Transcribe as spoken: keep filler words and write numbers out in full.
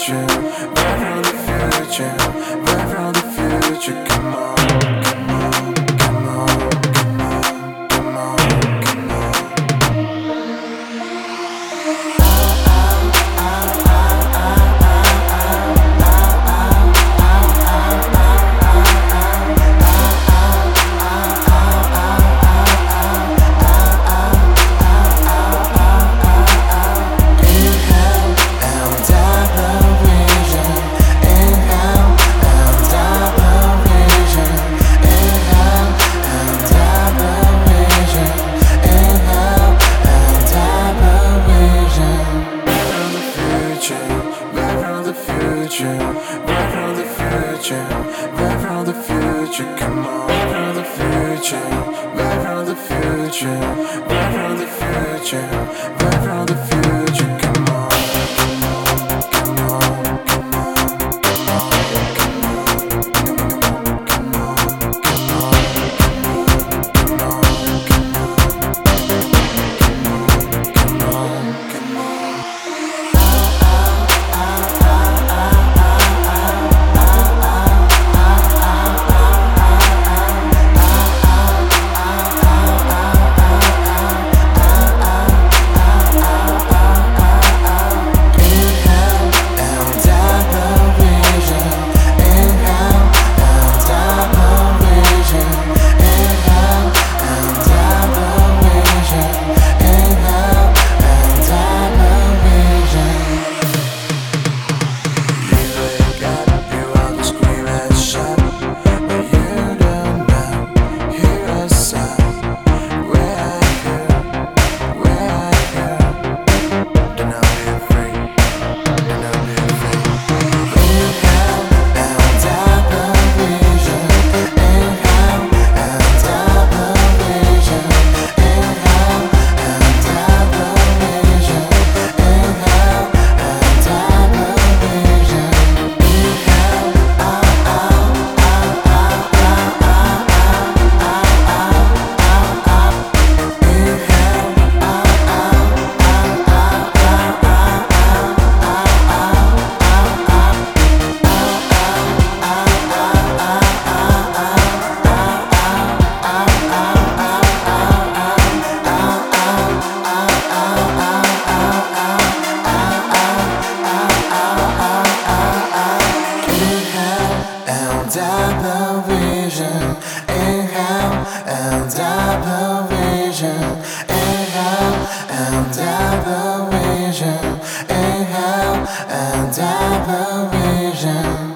future, back from the future, back from the future. Come on, come on, come on, come on, come on, come on. Back from the future, back from the future, back from the future, come on. Back from the future, back from the future, back from the future, back from the future, come on. Come on, come on, come on, come on, come on, come on, come on, come on, come on, come on. Double vision, inhale and double vision, inhale and double vision, inhale and double vision.